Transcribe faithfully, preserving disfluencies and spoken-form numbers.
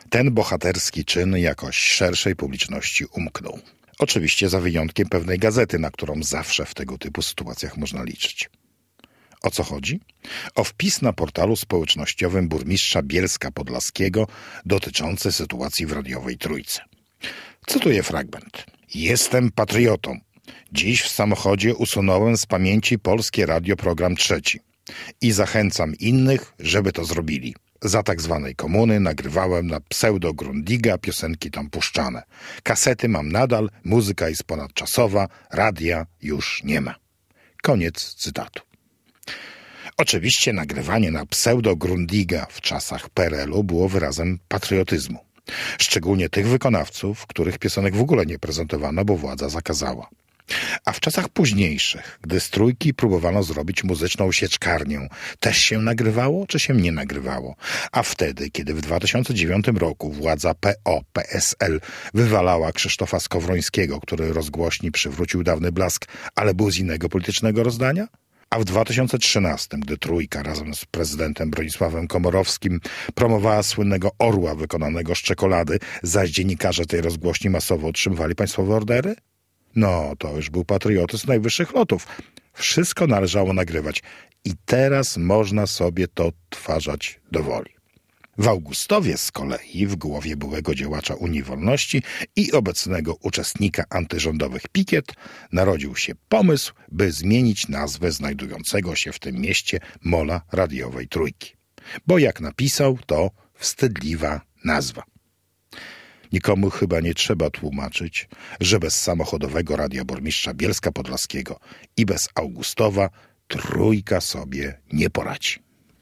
ten bohaterski czyn jakoś szerszej publiczności umknął. Oczywiście za wyjątkiem pewnej gazety, na którą zawsze w tego typu sytuacjach można liczyć. O co chodzi? O wpis na portalu społecznościowym burmistrza Bielska Podlaskiego dotyczący sytuacji w radiowej Trójce. Cytuję fragment. Jestem patriotą. Dziś w samochodzie usunąłem z pamięci Polskie Radio program trzeci i zachęcam innych, żeby to zrobili. Za tak zwanej komuny nagrywałem na pseudo Grundiga piosenki tam puszczane. Kasety mam nadal, muzyka jest ponadczasowa, radia już nie ma. Koniec cytatu. Oczywiście nagrywanie na pseudo Grundiga w czasach P R L u było wyrazem patriotyzmu. Szczególnie tych wykonawców, których piosenek w ogóle nie prezentowano, bo władza zakazała. A w czasach późniejszych, gdy z Trójki próbowano zrobić muzyczną sieczkarnię, też się nagrywało, czy się nie nagrywało? A wtedy, kiedy w dwa tysiące dziewiątym roku władza P O P S L wywalała Krzysztofa Skowrońskiego, który rozgłośni przywrócił dawny blask, ale był z innego politycznego rozdania? A w dwa tysiące trzynastym, gdy Trójka razem z prezydentem Bronisławem Komorowskim promowała słynnego Orła wykonanego z czekolady, zaś dziennikarze tej rozgłośni masowo otrzymywali państwowe ordery? No, to już był patriotyzm najwyższych lotów. Wszystko należało nagrywać. I teraz można sobie to odtwarzać do woli. W Augustowie z kolei, w głowie byłego działacza Unii Wolności i obecnego uczestnika antyrządowych pikiet, narodził się pomysł, by zmienić nazwę znajdującego się w tym mieście mola radiowej Trójki. Bo jak napisał, to wstydliwa nazwa. Nikomu chyba nie trzeba tłumaczyć, że bez samochodowego radia burmistrza Bielska Podlaskiego i bez Augustowa Trójka sobie nie poradzi.